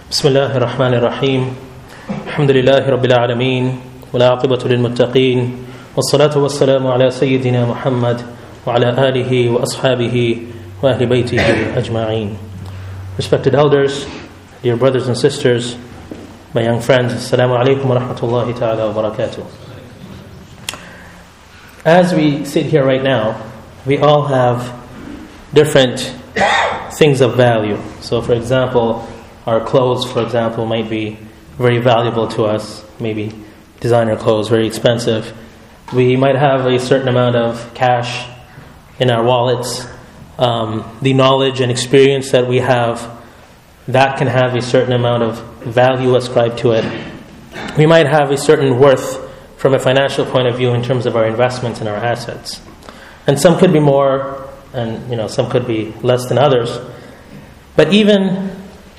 بسم الله الرحمن الرحيم الحمد لله رب العالمين والعاقبة للمتقين والصلاة والسلام على سيدنا محمد وعلى آله وأصحابه وأهل بيته أجمعين. Respected elders, dear brothers and sisters, my young friends, Assalamu alaikum wa rahmatullahi ta'ala wa barakatuh. As we sit here right now, we all have different things of value. So for example, our clothes, for example, might be very valuable to us, maybe designer clothes, very expensive. We might have a certain amount of cash in our wallets. The knowledge and experience that we have, that can have a certain amount of value ascribed to it. We might have a certain worth from a financial point of view in terms of our investments and our assets. And some could be more, and some could be less than others. But even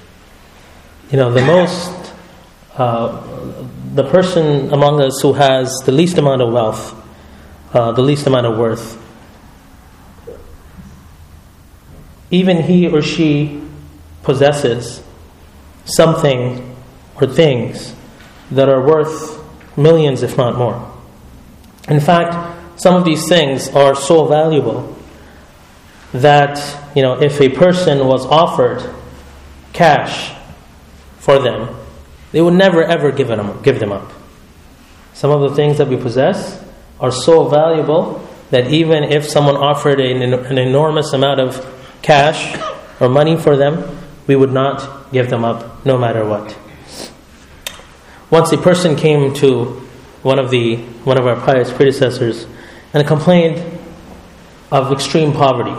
the person among us who has the least amount of wealth, the least amount of worth, even he or she possesses something or things that are worth millions, if not more. In fact, some of these things are so valuable that, if a person was offered cash for them, they would never ever give them up. Some of the things that we possess are so valuable that even if someone offered an enormous amount of cash or money for them, we would not give them up no matter what. Once a person came to one of our pious predecessors and complained of extreme poverty,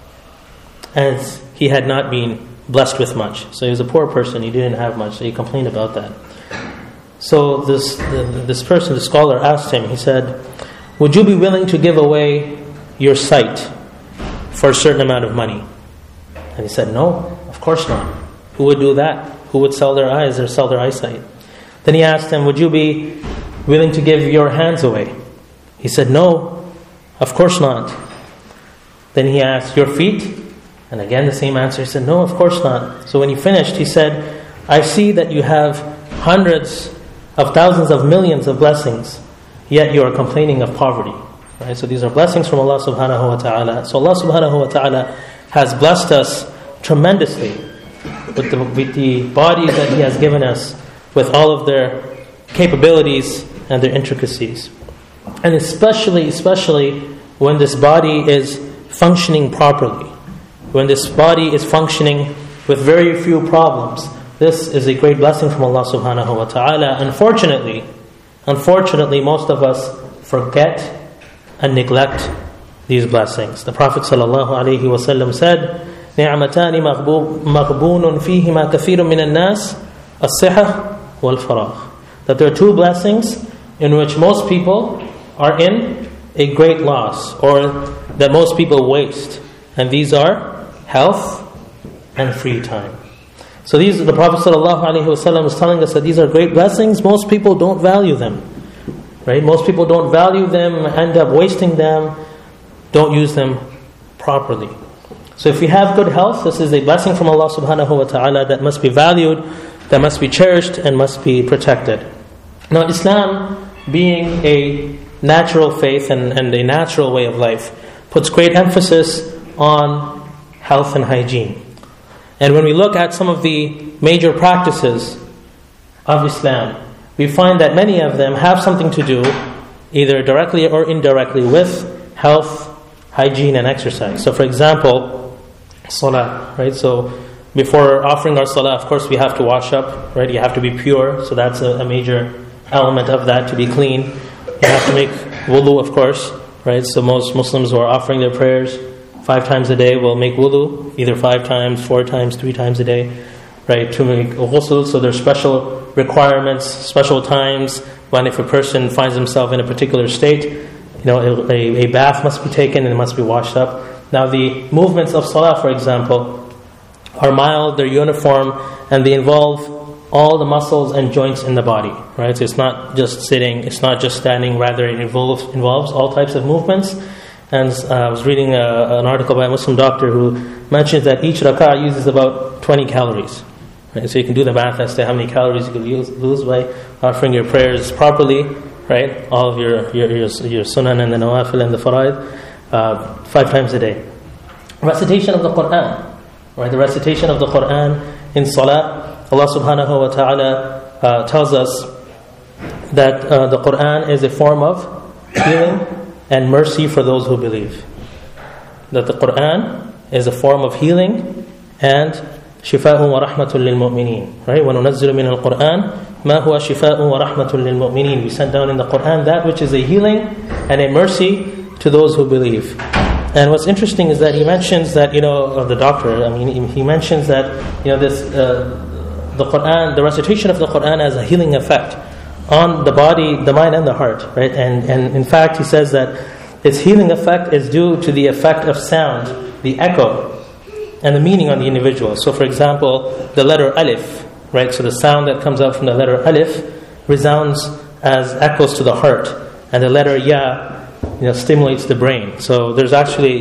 as he had not been blessed with much. So he was a poor person, he didn't have much, so he complained about that. So this person, the scholar, asked him, he said, would you be willing to give away your sight for a certain amount of money? And he said, no, of course not. Who would do that? Who would sell their eyes or sell their eyesight? Then he asked him, would you be willing to give your hands away? He said, no, of course not. Then he asked, your feet? And again the same answer. He said, no, of course not. So when he finished, he said, I see that you have hundreds of thousands of millions of blessings, yet you are complaining of poverty. Right? So these are blessings from Allah subhanahu wa ta'ala. So Allah subhanahu wa ta'ala has blessed us tremendously with the bodies that He has given us, with all of their capabilities and their intricacies. And especially when this body is functioning properly, when this body is functioning with very few problems, this is a great blessing from Allah subhanahu wa ta'ala. Unfortunately, most of us forget and neglect these blessings. The Prophet sallallahu alaihi wasallam said, نِعْمَتَانِ مَغْبُونٌ فِيهِمَا كَثِيرٌ مِنَ النَّاسِ الصِّحَةُ وَالْفَرَاغُ. That there are two blessings in which most people are in a great loss, or that most people waste. And these are health and free time. So the Prophet ﷺ is telling us that these are great blessings. Most people don't value them. Right? Most people don't value them, end up wasting them, don't use them properly. So if we have good health, this is a blessing from Allah subhanahu wa ta'ala that must be valued, that must be cherished, and must be protected. Now Islam, being a natural faith and a natural way of life, puts great emphasis on health and hygiene. And when we look at some of the major practices of Islam, we find that many of them have something to do, either directly or indirectly, with health, hygiene, and exercise. So for example, salah, right? So before offering our salah, of course we have to wash up, right? You have to be pure, so that's a major element of that, to be clean. You have to make wudu, of course, right? So most Muslims who are offering their prayers 5 times a day will make wudu, either 5 times, 4 times, 3 times a day, right? To make ghusl, so there's special requirements, special times when if a person finds himself in a particular state, a bath must be taken and it must be washed up. Now the movements of salah, for example, are mild, they're uniform, and they involve all the muscles and joints in the body, right? So it's not just sitting, it's not just standing, rather it involves all types of movements. And I was reading an article by a Muslim doctor who mentions that each rak'ah uses about 20 calories. Right? So you can do the math as to how many calories you can lose by offering your prayers properly, right? All of your sunan and the nawafil and the fara'id 5 times a day. Recitation of the Quran, right? The recitation of the Quran in salah. Allah subhanahu wa ta'ala tells us that the Quran is a form of healing and mercy for those who believe. That the Quran is a form of healing and شفاء ورحمة للمؤمنين. Right? وَنُنَزِّلُ مِنَ الْقُرْآنِ مَا هُوَ شِفَاء وَرَحْمَةٌ لِلْمُؤْمِنِينَ. We sent down in the Quran that which is a healing and a mercy to those who believe. And what's interesting is that he mentions that, the doctor, he mentions that, the Quran, the recitation of the Quran has a healing effect on the body, the mind and the heart, right? And in fact, he says that its healing effect is due to the effect of sound, the echo, and the meaning on the individual. So for example, the letter alif, right? So the sound that comes out from the letter alif resounds as echoes to the heart, and the letter ya, stimulates the brain. So there's actually,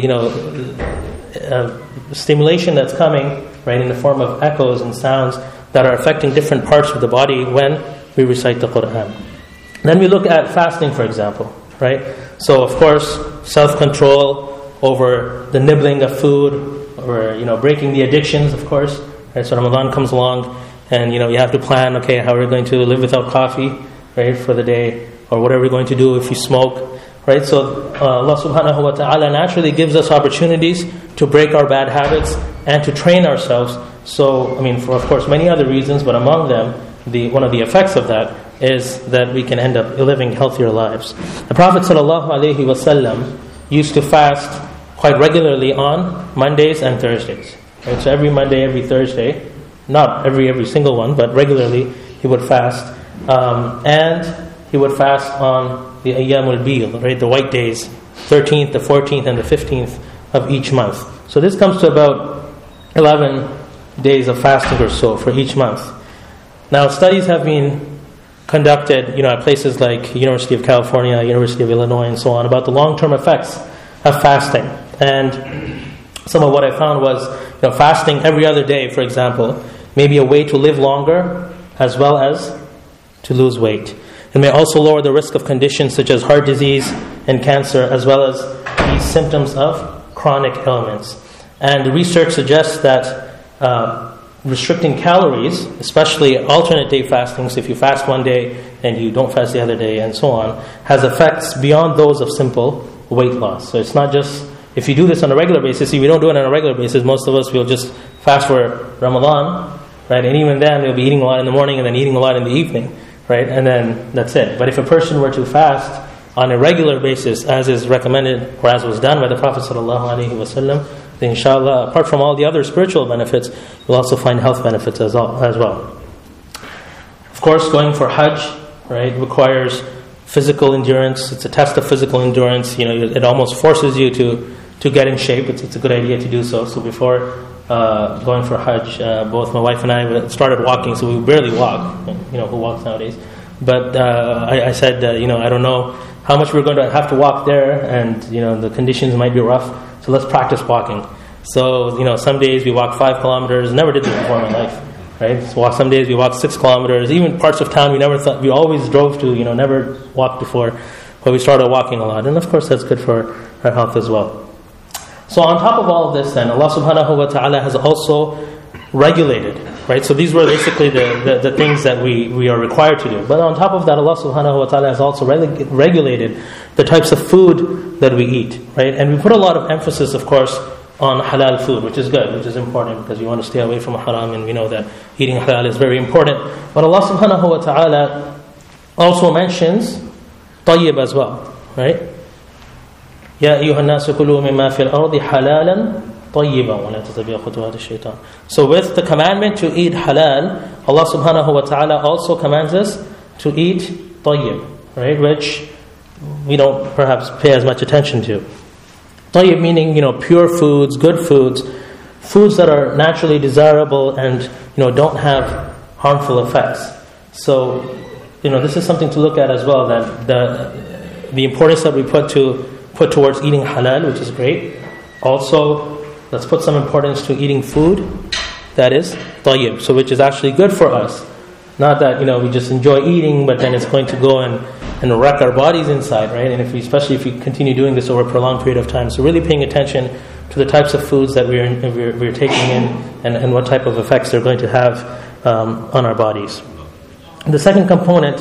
stimulation that's coming, right, in the form of echoes and sounds that are affecting different parts of the body when we recite the Quran. Then we look at fasting, for example, right? So of course, self-control over the nibbling of food, or breaking the addictions, of course. Right? So Ramadan comes along, and you have to plan, okay, how we're going to live without coffee, right, for the day, or whatever we're going to do if you smoke, right? So Allah subhanahu wa ta'ala naturally gives us opportunities to break our bad habits and to train ourselves. So, for of course many other reasons, but among them, one of the effects of that is that we can end up living healthier lives. The Prophet sallallahu alaihi wasallam used to fast quite regularly on Mondays and Thursdays. Right? So every Monday, every Thursday, not every single one, but regularly he would fast. And he would fast on the Ayyamul Bid, right, the white days, 13th, the 14th, and the 15th of each month. So this comes to about 11 days of fasting or so for each month. Now studies have been conducted, at places like University of California, University of Illinois, and so on, about the long-term effects of fasting. And some of what I found was, fasting every other day, for example, may be a way to live longer as well as to lose weight. It may also lower the risk of conditions such as heart disease and cancer, as well as these symptoms of chronic ailments. And the research suggests that restricting calories, especially alternate day fasting, so if you fast one day and you don't fast the other day and so on, has effects beyond those of simple weight loss. So it's not just, if you do this on a regular basis, if we don't do it on a regular basis, most of us will just fast for Ramadan, right? And even then, we'll be eating a lot in the morning and then eating a lot in the evening, right? And then that's it. But if a person were to fast on a regular basis, as is recommended or as was done by the Prophet ﷺ, then inshallah, apart from all the other spiritual benefits, you'll also find health benefits as well. Of course, going for Hajj, right, requires physical endurance. It's a test of physical endurance. It almost forces you to get in shape. It's a good idea to do so. So before going for Hajj, both my wife and I started walking. So we barely walk. Who walks nowadays? But I said, I don't know how much we're going to have to walk there, and the conditions might be rough. So let's practice walking. So some days we walk 5 kilometers. Never did this before in my life. Right? So some days we walk 6 kilometers. Even parts of town we always drove to, never walked before. But we started walking a lot. And of course that's good for our health as well. So on top of all of this then, Allah subhanahu wa ta'ala has also regulated. Right? So these were basically the things that we are required to do. But on top of that, Allah subhanahu wa ta'ala has also regulated the types of food that we eat. Right? And we put a lot of emphasis, of course, on halal food, which is good, which is important, because we want to stay away from haram, and we know that eating halal is very important. But Allah subhanahu wa ta'ala also mentions tayyib as well, right? Ya ayyuhan nasu kulu mimma fil ardi halalan tayyiban wa la tattabi'u khutuwat ash-shaytan. So with the commandment to eat halal, Allah subhanahu wa ta'ala also commands us to eat tayyib, right? Which we don't perhaps pay as much attention to. Tayyib meaning, pure foods, good foods, foods that are naturally desirable and, don't have harmful effects. So, this is something to look at as well, that the importance that we put towards eating halal, which is great. Also, let's put some importance to eating food that is tayyib, so which is actually good for us. Not that, we just enjoy eating, but then it's going to go and wreck our bodies inside, right? And especially if we continue doing this over a prolonged period of time. So really paying attention to the types of foods that we're taking in, and what type of effects they're going to have on our bodies. The second component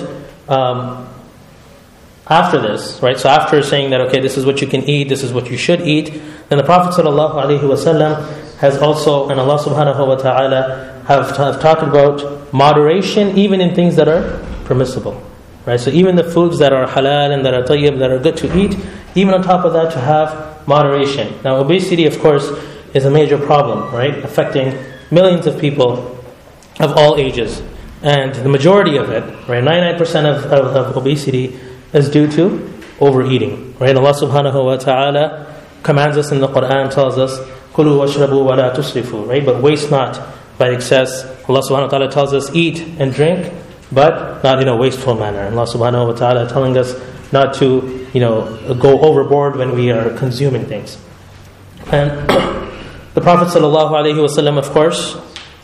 after this, right? So after saying that, okay, this is what you can eat, this is what you should eat, then the Prophet ﷺ has also, and Allah subhanahu wa ta'ala have talked about moderation even in things that are permissible, right? So even the foods that are halal and that are tayyib, that are good to eat, even on top of that to have moderation. Now obesity, of course, is a major problem, right? Affecting millions of people of all ages. And the majority of it, right, 99% of obesity is due to overeating, right? Allah subhanahu wa ta'ala commands us in the Quran, tells us, "Kulu washrabu wa la tusrifu," right? But waste not by excess. Allah subhanahu wa ta'ala tells us, eat and drink, but not in a wasteful manner. And Allah subhanahu wa ta'ala telling us not to, go overboard when we are consuming things. And the Prophet sallallahu alaihi wasallam, of course,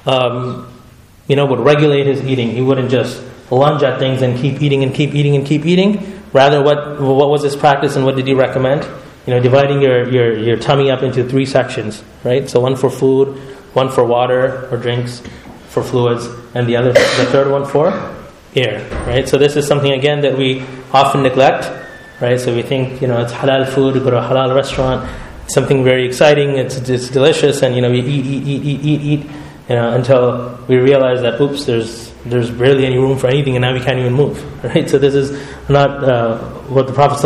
would regulate his eating. He wouldn't just lunge at things and keep eating and keep eating and keep eating. Rather, what was his practice and what did he recommend? Dividing your tummy up into 3 sections, right? So one for food, one for water or drinks, for fluids, and the third one for air, right? So this is something, again, that we often neglect, right? So we think, it's halal food, we go to a halal restaurant, something very exciting, it's delicious, and, we eat, until we realize that, oops, there's barely any room for anything, and now we can't even move, right? So this is not what the Prophet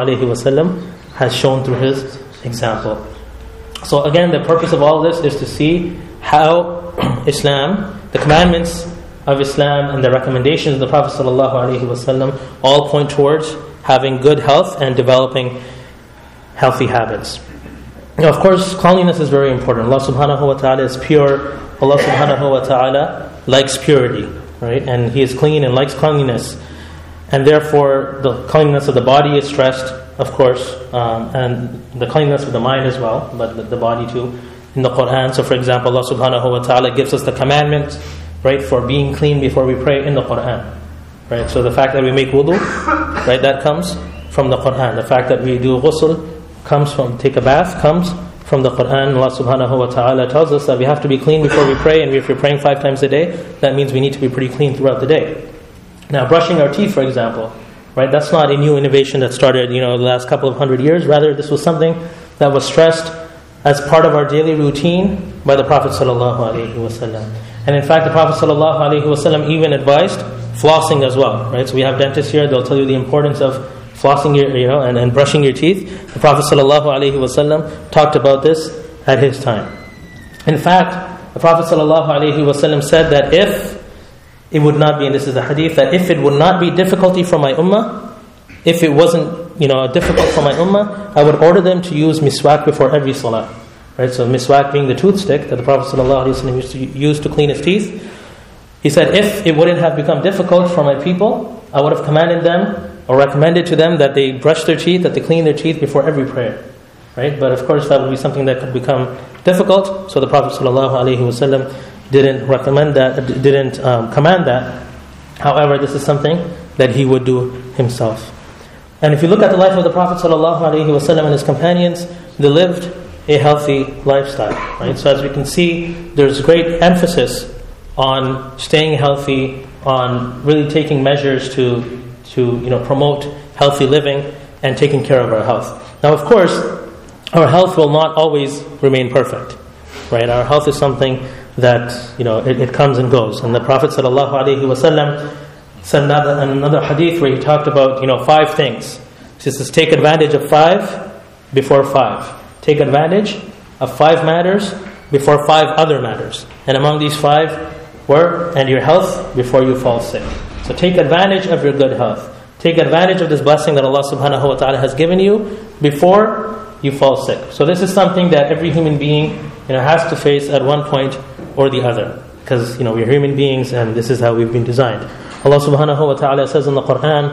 ﷺ has shown through his example. So again, the purpose of all this is to see how Islam, the commandments of Islam and the recommendations of the Prophet ﷺ all point towards having good health and developing healthy habits. Now, of course, cleanliness is very important. Allah subhanahu wa ta'ala is pure. Allah subhanahu wa ta'ala likes purity, right? And He is clean and likes cleanliness. And therefore, the cleanliness of the body is stressed, of course, and the cleanliness of the mind as well, but the body too, in the Quran. So for example, Allah subhanahu wa ta'ala gives us the commandment, right, for being clean before we pray in the Quran, right? So the fact that we make wudu, right, that comes from the Quran. The fact that we do ghusl, take a bath, comes from the Quran. Allah subhanahu wa ta'ala tells us that we have to be clean before we pray, and if we're praying 5 times a day, that means we need to be pretty clean throughout the day. Now, brushing our teeth, for example, right, that's not a new innovation that started, the last couple of 100 years. Rather, this was something that was stressed as part of our daily routine by the Prophet sallallahu alaihi wasallam. And in fact, the Prophet sallallahu alaihi wasallam even advised flossing as well, right? So we have dentists here, they'll tell you the importance of flossing and brushing your teeth. The Prophet sallallahu alaihi wasallam talked about this at his time. In fact, the Prophet sallallahu alaihi wasallam said that if it would not be, and this is the hadith, that if it would not be difficulty for my ummah, if it wasn't difficult for my ummah, I would order them to use miswak before every salah. Right? So miswak being the toothstick that the Prophet ﷺ used to use to clean his teeth. He said, if it wouldn't have become difficult for my people, I would have commanded them or recommended to them that they brush their teeth, that they clean their teeth before every prayer. Right? But of course that would be something that could become difficult, so the Prophet ﷺ didn't recommend that, didn't command that. However, this is something that he would do himself. And if you look at the life of the Prophet ﷺ and his companions, they lived a healthy lifestyle. Right? So as we can see, there's great emphasis on staying healthy, on really taking measures to promote healthy living and taking care of our health. Now, of course, our health will not always remain perfect. Right? Our health is something that it comes and goes. And the Prophet ﷺ said another hadith where he talked about 5 things. He says, take advantage of 5 before 5. Take advantage of 5 matters before 5 other matters. And among these 5 were, and your health before you fall sick. So take advantage of your good health. Take advantage of this blessing that Allah subhanahu wa ta'ala has given you before you fall sick. So this is something that every human being has to face at one point or the other. Because we're human beings and this is how we've been designed. Allah subhanahu wa ta'ala says in the Quran,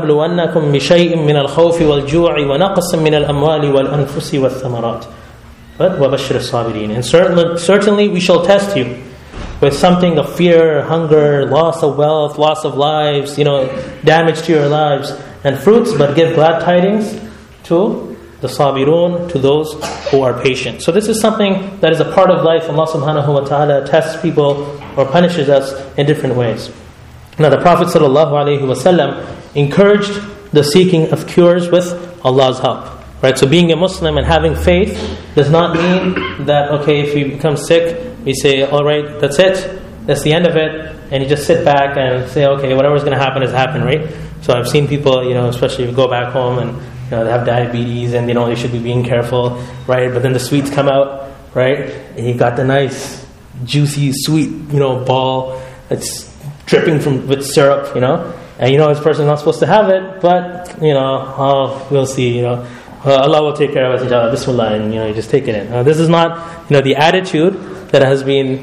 وَلَنَبْلُوَنَّكُمْ بِشَيْءٍ مِّنَ الْخَوْفِ وَالْجُوعِ وَنَقْصٍ مِّنَ الْأَمْوَالِ وَالْأَنفُسِ وَالثَّمَرَاتِ. But وَبَشِّرِ الصَّابِرِينَ. And certainly we shall test you with something of fear, hunger, loss of wealth, loss of lives, damage to your lives and fruits, but give glad tidings to the sabirun, to those who are patient. So this is something that is a part of life. Allah subhanahu wa ta'ala tests people or punishes us in different ways. Now the Prophet ﷺ encouraged the seeking of cures with Allah's help. Right, so being a Muslim and having faith does not mean that, okay, if you become sick, we say, all right, that's it, that's the end of it, and you just sit back and say, okay, whatever's going to happen has happened, right? So I've seen people, especially if you go back home and they have diabetes and they should be being careful, right? But then the sweets come out, right? And you got the nice, juicy, sweet, ball that's dripping with syrup, and this person's not supposed to have it, but we'll see, Allah will take care of us, inshallah, bismillah, and you just take it in. This is not the attitude that has been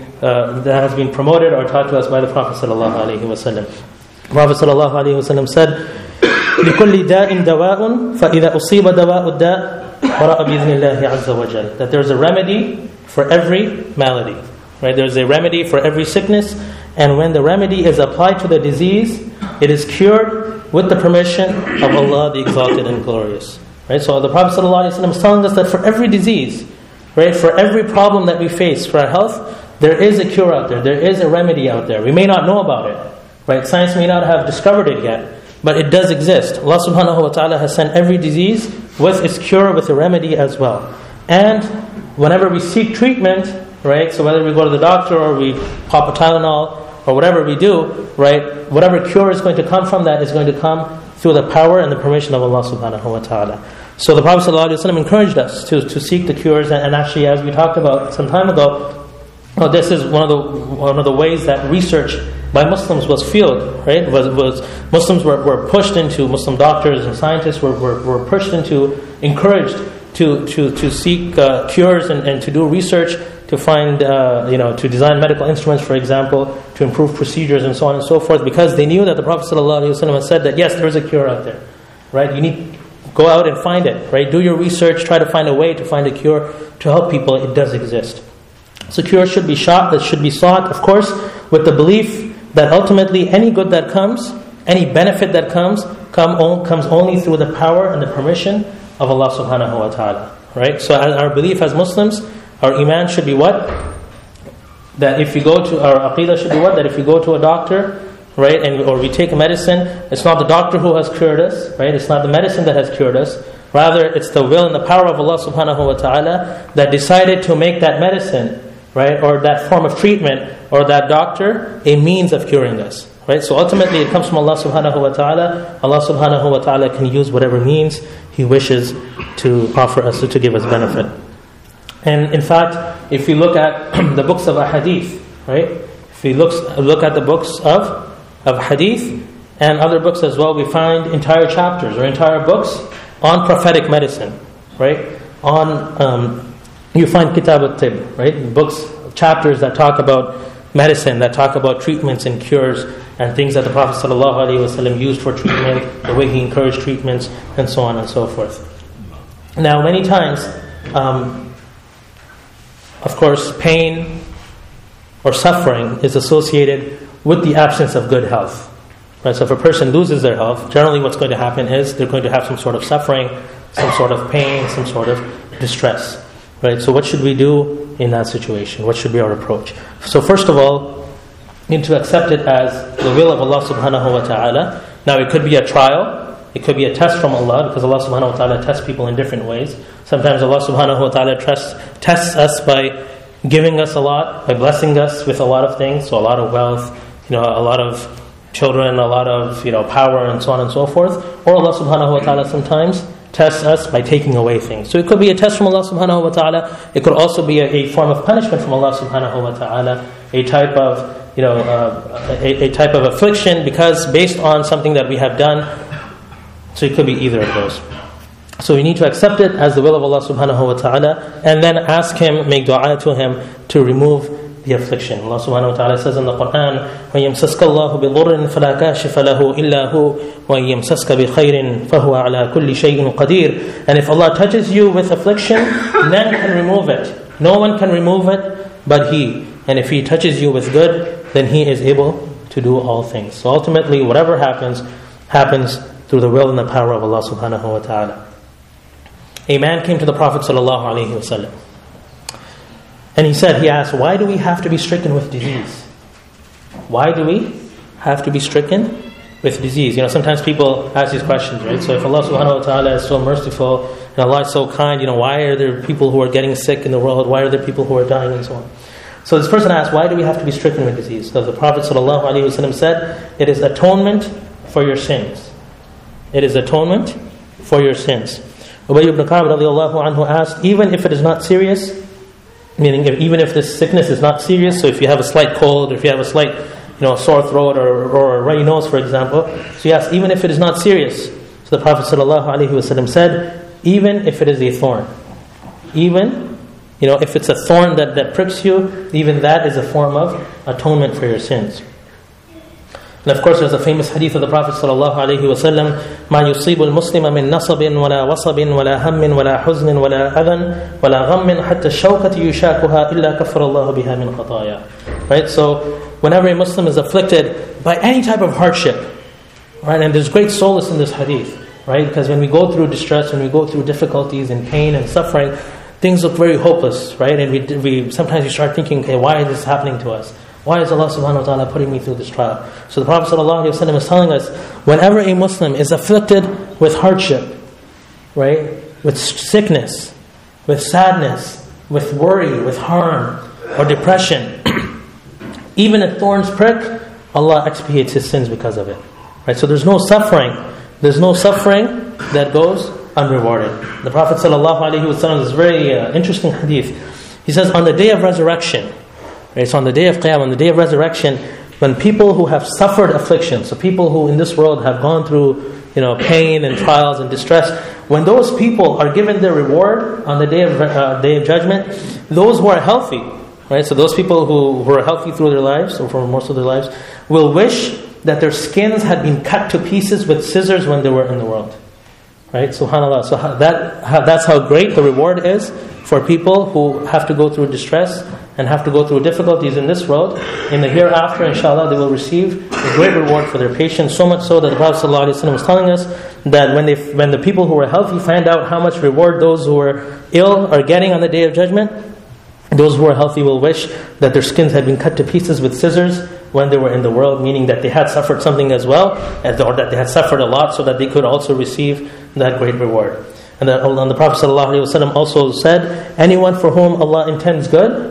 promoted or taught to us by the Prophet sallallahu alaihi wasallam. The Prophet sallallahu alaihi wasallam said, لِكُلِّ دَاءٍ دَوَاءٌ فَإِذَا أُصِيبَ دَوَاءُ الدَّاءِ بَرَأَ بِإِذْنِ اللَّهِ عَزَّ وَجَلَ. That there's a remedy for every malady. Right? There's a remedy for every sickness, and when the remedy is applied to the disease, it is cured with the permission of Allah, the Exalted and Glorious. Right? So the Prophet ﷺ is telling us that for every disease, right, for every problem that we face, for our health, there is a cure out there. There is a remedy out there. We may not know about it. Right? Science may not have discovered it yet, but it does exist. Allah subhanahu wa ta'ala has sent every disease with its cure, with a remedy as well. And whenever we seek treatment, right, so whether we go to the doctor or we pop a Tylenol or whatever we do, right, whatever cure is going to come from that is going to come through the power and the permission of Allah subhanahu wa ta'ala. So the Prophet ﷺ encouraged us to seek the cures, and actually, as we talked about some time ago, this is one of the ways that research by Muslims was fueled, right? Was Muslims were pushed into, Muslim doctors and scientists were pushed into, encouraged to seek cures and to do research, to find, to design medical instruments, for example, to improve procedures and so on and so forth, because they knew that the Prophet ﷺ had said that yes, there is a cure out there, right? You need to go out and find it, right? Do your research, try to find a way to find a cure to help people. It does exist. So cure should be sought, of course, with the belief that ultimately any good that comes, any benefit that comes only through the power and the permission of Allah subhanahu wa ta'ala, right? So our belief as Muslims, our iman should be what? That if you go to, our aqidah should be what? That if you go to a doctor, right, or we take a medicine, it's not the doctor who has cured us, right? It's not the medicine that has cured us. Rather, it's the will and the power of Allah subhanahu wa ta'ala that decided to make that medicine, right, or that form of treatment, or that doctor, a means of curing us. Right? So ultimately it comes from Allah subhanahu wa ta'ala. Allah subhanahu wa ta'ala can use whatever means He wishes to offer us, to give us benefit. And in fact, if you look at the books of ahadith, right? If you look at the books of hadith and other books as well, we find entire chapters or entire books on prophetic medicine, right? You find Kitab al-Tib, right? Books, chapters that talk about medicine, that talk about treatments and cures and things that the Prophet ﷺ used for treatment, the way he encouraged treatments, and so on and so forth. Now, many times, of course, pain or suffering is associated with the absence of good health. Right? So if a person loses their health, generally what's going to happen is they're going to have some sort of suffering, some sort of pain, some sort of distress. Right? So what should we do in that situation? What should be our approach? So first of all, we need to accept it as the will of Allah subhanahu wa ta'ala. Now it could be a trial, it could be a test from Allah, because Allah subhanahu wa ta'ala tests people in different ways. Sometimes Allah subhanahu wa ta'ala tests us by giving us a lot, by blessing us with a lot of things, so a lot of wealth, a lot of children, a lot of power, and so on and so forth. Or Allah subhanahu wa ta'ala sometimes tests us by taking away things. So it could be a test from Allah subhanahu wa ta'ala. It could also be a form of punishment from Allah subhanahu wa ta'ala, a type of a type of affliction because based on something that we have done. So it could be either of those. So we need to accept it as the will of Allah subhanahu wa ta'ala, and then ask Him, make dua to Him to remove the affliction. Allah subhanahu wa ta'ala says in the Quran, وَيَمْسَسْكَ اللَّهُ بِضُرٍّ فَلَا كَاشِفَ لَهُ إِلَّا هُوَ وَيَمْسَسْكَ بِخَيْرٍ فَهُوَ عَلَى كُلِّ شَيْءٍ قَدِيرٌ. And if Allah touches you with affliction, none can remove it. No one can remove it but He. And if He touches you with good, then He is able to do all things. So ultimately, whatever happens, happens through the will and the power of Allah subhanahu wa ta'ala. A man came to the Prophet sallallahu alaihi wasallam, and he asked, why do we have to be stricken with disease? Why do we have to be stricken with disease? Sometimes people ask these questions, right? So if Allah subhanahu wa ta'ala is so merciful, and Allah is so kind, why are there people who are getting sick in the world? Why are there people who are dying and so on? So this person asked, why do we have to be stricken with disease? So the Prophet sallallahu alaihi wasallam said, it is atonement for your sins. It is atonement for your sins. Ubay ibn Ka'b radiallahu anhu asked, even if it is not serious, meaning even if this sickness is not serious, so if you have a slight cold, or if you have a slight sore throat or a runny nose, for example, so he asked, even if it is not serious. So the Prophet sallallahu alaihi wasallam said, even if it is a thorn, even if it's a thorn that pricks you, even that is a form of atonement for your sins. And of course, there's a famous hadith of the Prophet sallallahu alaihi wasallam: "Ma yusibu al-muslima min nasabin wala wasabin wala hammin wala huznin wala adhan wala ghammin hatta shawkati yushakuha illa kaffara Allahu biha min khataya." Right. So, whenever a Muslim is afflicted by any type of hardship, right, and there's great solace in this hadith, right? Because when we go through distress, when we go through difficulties and pain and suffering, things look very hopeless, right? And we sometimes you start thinking, okay, why is this happening to us? Why is Allah subhanahu wa ta'ala putting me through this trial? So the Prophet sallallahu alaihi wasallam is telling us, whenever a Muslim is afflicted with hardship, right, with sickness, with sadness, with worry, with harm or depression, even a thorn's prick, Allah expiates his sins because of it. Right? So there's no suffering. There's no suffering that goes unrewarded. The Prophet sallallahu alaihi wasallam is very interesting hadith. He says, on the day of resurrection, right, so on the day of Qiyamah, on the day of resurrection, when people who have suffered affliction, so people who in this world have gone through pain and trials and distress, when those people are given their reward on the day of judgment, those who are healthy, right, so those people who are healthy through their lives, or for most of their lives, will wish that their skins had been cut to pieces with scissors when they were in the world. Right, subhanAllah. So that's how great the reward is for people who have to go through distress and have to go through difficulties in this world. In the hereafter, inshallah, they will receive a great reward for their patience. So much so that the Prophet ﷺ was telling us that when the people who are healthy find out how much reward those who are ill are getting on the Day of Judgment, those who are healthy will wish that their skins had been cut to pieces with scissors when they were in the world, meaning that they had suffered something as well, or that they had suffered a lot, so that they could also receive that great reward. And the Prophet ﷺ also said, anyone for whom Allah intends good,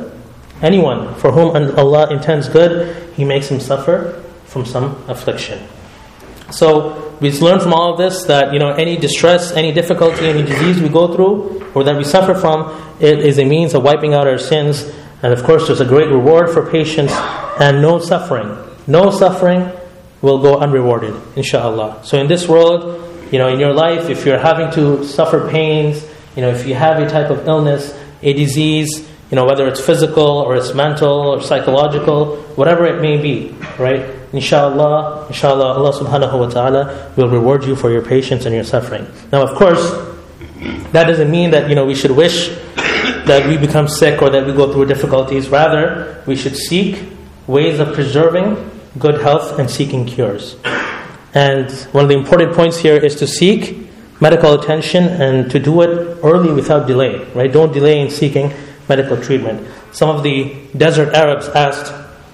He makes him suffer from some affliction. So we learn from all of this that any distress, any difficulty, any disease we go through or that we suffer from, it is a means of wiping out our sins. And of course, there's a great reward for patience and no suffering. No suffering will go unrewarded, inshaAllah. So in this world, in your life, if you're having to suffer pains, if you have a type of illness, a disease, whether it's physical or it's mental or psychological, whatever it may be, right? Inshallah, Allah subhanahu wa ta'ala will reward you for your patience and your suffering. Now, of course, that doesn't mean that, we should wish that we become sick or that we go through difficulties. Rather, we should seek ways of preserving good health and seeking cures. And one of the important points here is to seek medical attention and to do it early without delay, right? Don't delay in seeking medical treatment. Some of the desert Arabs asked,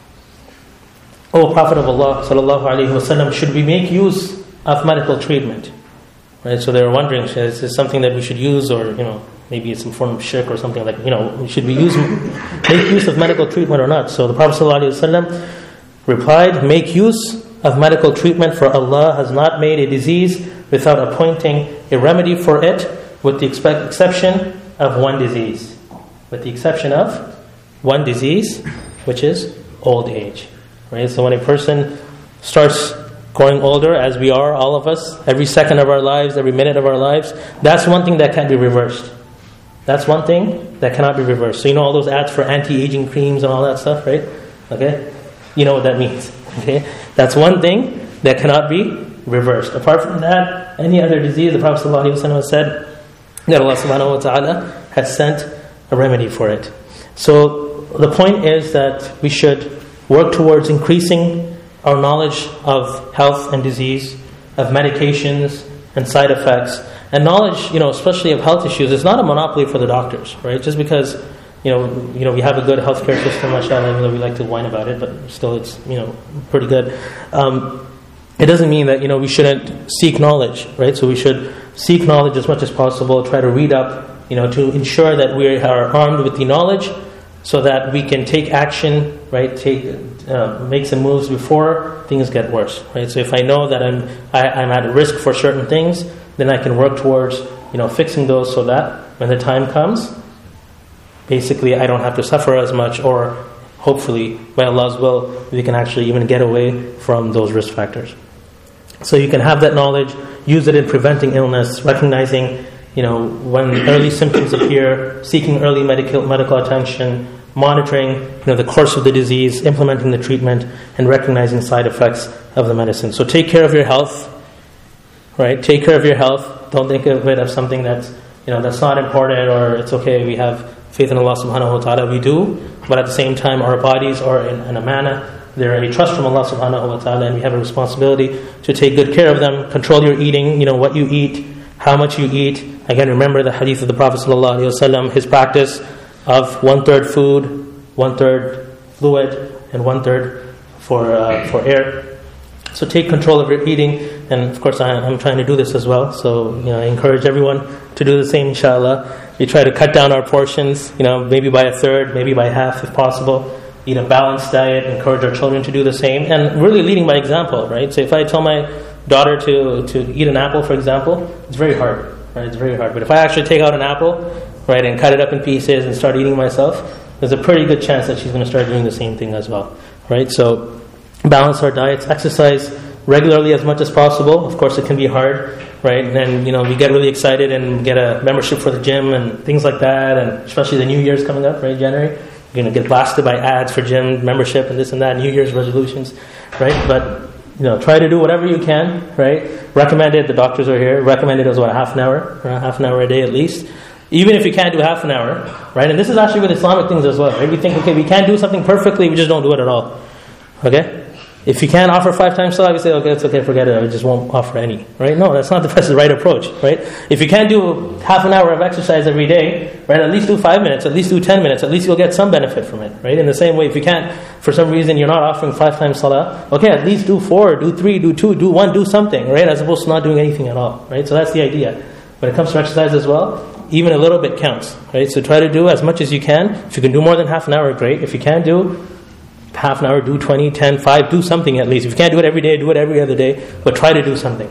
"O Prophet of Allah sallallahu alaihi wasallam, should we make use of medical treatment?" Right? So they were wondering, is this something that we should use, or maybe it's some form of shirk or something like, should we make use of medical treatment or not? So the Prophet sallallahu alaihi wasallam replied, "Make use of medical treatment, for Allah has not made a disease without appointing a remedy for it, with the exception of one disease." With the exception of one disease, which is old age. Right? So when a person starts growing older, as we are, all of us, every second of our lives, every minute of our lives, that's one thing that can be reversed. That's one thing that cannot be reversed. So you know all those ads for anti-aging creams and all that stuff, right? Okay? You know what that means. Okay? That's one thing that cannot be reversed. Apart from that, any other disease, the Prophet ﷺ has said that Allah subhanahu wa ta'ala has sent a remedy for it. So the point is that we should work towards increasing our knowledge of health and disease, of medications and side effects. And knowledge, especially of health issues, is not a monopoly for the doctors, right? Just because, we have a good healthcare system, mashallah, even though we like to whine about it, but still it's, pretty good. It doesn't mean that, we shouldn't seek knowledge, right? So we should seek knowledge as much as possible, try to read up, to ensure that we are armed with the knowledge so that we can take action, right? Make some moves before things get worse, right? So if I know that I'm at risk for certain things, then I can work towards, fixing those so that when the time comes, basically I don't have to suffer as much, or hopefully by Allah's will, we can actually even get away from those risk factors. So you can have that knowledge, use it in preventing illness, recognizing, when early symptoms appear, seeking early medical attention, monitoring, the course of the disease, implementing the treatment, and recognizing side effects of the medicine. So take care of your health, right? Take care of your health. Don't think of it as something that's, that's not important, or it's okay, we have faith in Allah subhanahu wa ta'ala. We do, but at the same time, our bodies are in a manner. They're a trust from Allah subhanahu wa ta'ala, and we have a responsibility to take good care of them. Control your eating, what you eat, how much you eat. Again, remember the hadith of the Prophet sallallahu alaihi wasallam, his practice of 1/3 food, 1/3 fluid, and 1/3 for air. So take control of your eating, and of course I'm trying to do this as well. So I encourage everyone to do the same, inshallah. We try to cut down our portions, maybe by 1/3, maybe by half if possible. Eat a balanced diet. Encourage our children to do the same, and really leading by example, right? So if I tell my daughter to eat an apple, for example, it's very hard, right? It's very hard. But if I actually take out an apple, right, and cut it up in pieces and start eating myself, there's a pretty good chance that she's going to start doing the same thing as well, right? So balance our diets, exercise regularly as much as possible. Of course, it can be hard, right? And then, we get really excited and get a membership for the gym and things like that, and especially the New Year's coming up, right, January. You're going to get blasted by ads for gym membership and this and that, New Year's resolutions, right? But, try to do whatever you can, right? Recommended, the doctors are here, recommended as half an hour a day at least. Even if you can't do half an hour, right? And this is actually with Islamic things as well, right? We think, okay, we can't do something perfectly, we just don't do it at all, okay? If you can't offer 5 times salah, we say, okay, it's okay, forget it, I just won't offer any, right? No, that's not the right approach, right? If you can't do half an hour of exercise every day, right, at least do 5 minutes, at least do 10 minutes, at least you'll get some benefit from it, right? In the same way, if you can't, for some reason, you're not offering 5 times salah, okay, at least do 4, do 3, do 2, do 1, do something, right? As opposed to not doing anything at all, right? So that's the idea. When it comes to exercise as well, even a little bit counts, right? So try to do as much as you can. If you can do more than half an hour, great. If you can't do half an hour, do 20, 10, 5, do something at least. If you can't do it every day, do it every other day, but try to do something.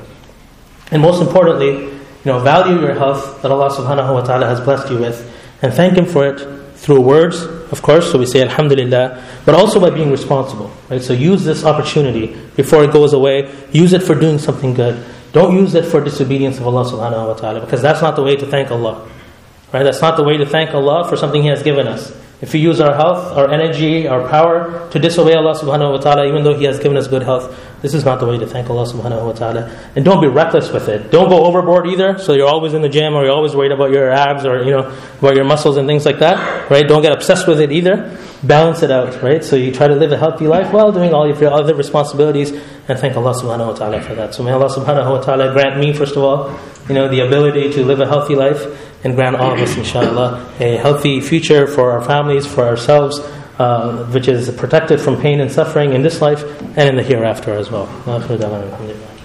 And most importantly, value your health that Allah subhanahu wa ta'ala has blessed you with, and thank Him for it through words, of course, so we say alhamdulillah, but also by being responsible, right? So use this opportunity before it goes away. Use it for doing something good. Don't use it for disobedience of Allah subhanahu wa ta'ala, because that's not the way to thank Allah, right? That's not the way to thank Allah for something He has given us. If we use our health, our energy, our power to disobey Allah subhanahu wa ta'ala, even though He has given us good health, this is not the way to thank Allah subhanahu wa ta'ala. And don't be reckless with it. Don't go overboard either, so you're always in the gym, or you're always worried about your abs, or about your muscles and things like that, right? Don't get obsessed with it either. Balance it out, right? So you try to live a healthy life while doing all of your other responsibilities, and thank Allah subhanahu wa ta'ala for that. So may Allah subhanahu wa ta'ala grant me, first of all, the ability to live a healthy life, and grant all of us, inshallah, a healthy future for our families, for ourselves, which is protected from pain and suffering in this life and in the hereafter as well.